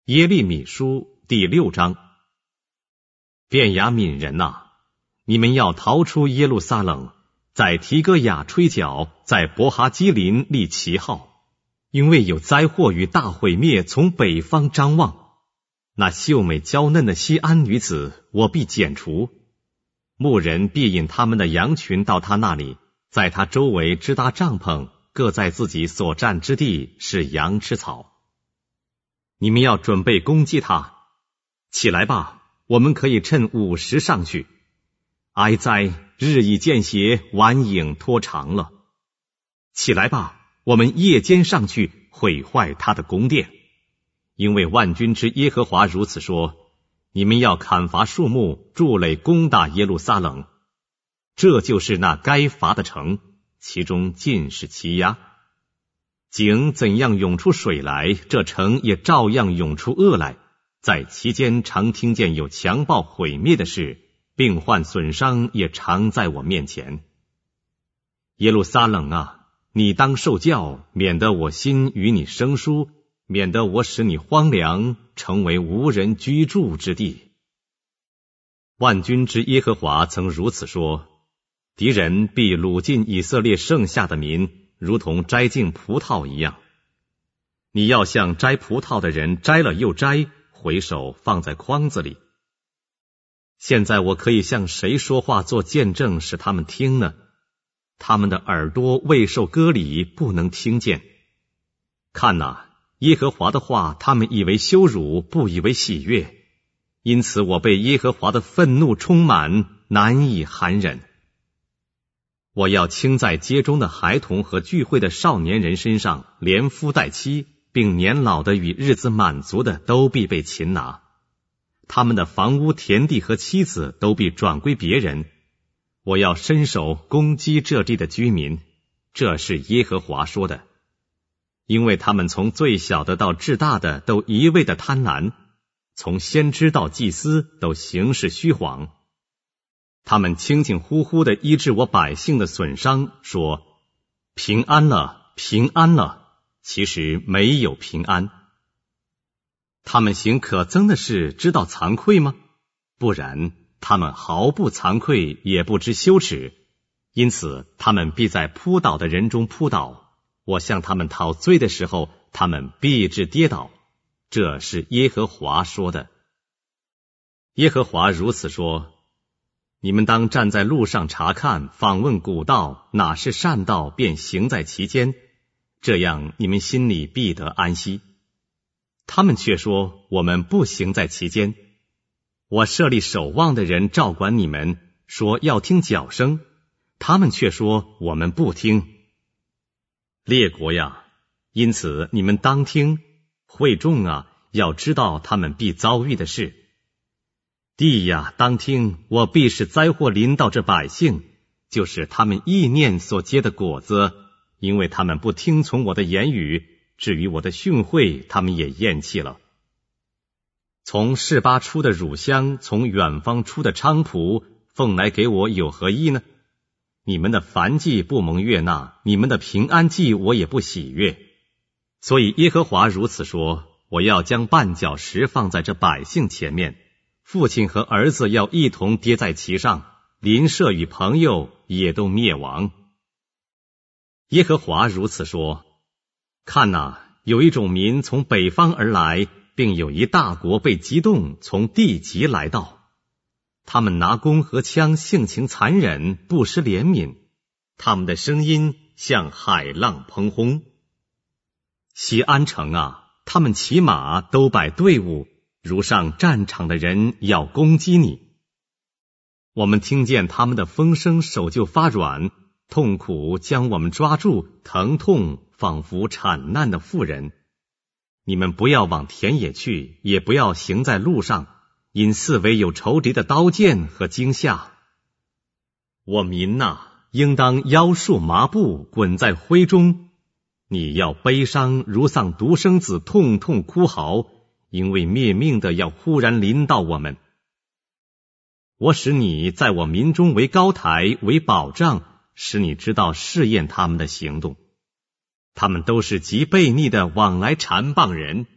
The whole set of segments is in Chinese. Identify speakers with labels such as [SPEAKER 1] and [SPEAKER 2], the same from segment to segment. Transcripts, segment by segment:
[SPEAKER 1] 耶利米书第6章。便雅悯人哪，你们要逃出耶路撒冷，在提哥雅吹角，在伯哈基林立旗号，因为有灾祸与大毁灭从北方张望。那秀美娇嫩的西安女子，我必剪除。牧人必引他们的羊群到他那里，在他周围支搭帐篷，各在自己所占之地，使羊吃草。你们要准备攻击他，起来吧，我们可以趁午时上去。哀哉，日已见斜，晚影拖长了。起来吧，我们夜间上去，毁坏他的宫殿。因为万军之耶和华如此说，你们要砍伐树木，筑垒攻打耶路撒冷。这就是那该伐的城，其中尽是欺压。井怎样涌出水来，这城也照样涌出恶来。在其间常听见有强暴毁灭的事，病患损伤也常在我面前。耶路撒冷啊，你当受教，免得我心与你生疏，免得我使你荒凉，成为无人居住之地。万军之耶和华曾如此说，敌人必掳尽以色列剩下的民，如同摘尽葡萄一样。你要像摘葡萄的人摘了又摘，回手放在筐子里。现在我可以向谁说话做见证，使他们听呢？他们的耳朵未受割礼，不能听见。看哪，耶和华的话他们以为羞辱，不以为喜悦。因此我被耶和华的愤怒充满，难以含忍。我要倾在街中的孩童和聚会的少年人身上，连夫带妻，并年老的与日子满足的都必被擒拿。他们的房屋、田地和妻子都必转归别人。我要伸手攻击这地的居民，这是耶和华说的。因为他们从最小的到至大的都一味的贪婪，从先知到祭司都行事虚谎。他们轻轻呼呼地医治我百姓的损伤，说平安了，平安了，其实没有平安。他们行可憎的事，知道惭愧吗？不然，他们毫不惭愧，也不知羞耻。因此，他们必在扑倒的人中扑倒。我向他们讨罪的时候，他们必致跌倒。这是耶和华说的。耶和华如此说，你们当站在路上查看，访问古道，哪是善道，便行在其间，这样你们心里必得安息。他们却说，我们不行在其间。我设立守望的人照管你们，说要听脚声，他们却说，我们不听。列国呀，因此你们当听；会众啊，要知道他们必遭遇的事。地呀，当听，我必使灾祸临到这百姓，就是他们意念所结的果子，因为他们不听从我的言语，至于我的训诲，他们也厌弃了。从示巴出的乳香，从远方出的菖蒲，奉来给我有何益呢？你们的燔祭不蒙悦纳，你们的平安祭我也不喜悦。所以耶和华如此说，我要将绊脚石放在这百姓前面，父亲和儿子要一同跌在其上，邻舍与朋友也都灭亡。耶和华如此说，看哪，有一种民从北方而来，并有一大国被激动，从地极来到。他们拿弓和枪，性情残忍，不失怜悯。他们的声音像海浪砰轰。西安城啊，他们骑马，都摆队伍，如上战场的人要攻击你。我们听见他们的风声，手就发软，痛苦将我们抓住，疼痛仿佛产难的妇人。你们不要往田野去，也不要行在路上，因四围有仇敌的刀剑和惊吓。我民哪，应当腰束麻布，滚在灰中。你要悲伤，如丧独生子，痛痛哭嚎，因为灭命的要忽然临到我们。我使你在我民中为高台，为保障，使你知道试验他们的行动。他们都是极悖逆的往来缠谤人，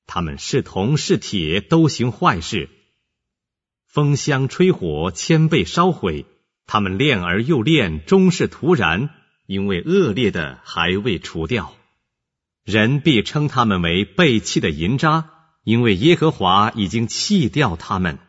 [SPEAKER 1] 他们是铜是铁，都行坏事。风箱吹火，千倍烧毁，他们炼而又炼，终是徒然，因为恶劣的还未除掉。人必称他们为背弃的银渣，因为耶和华已经弃掉他们。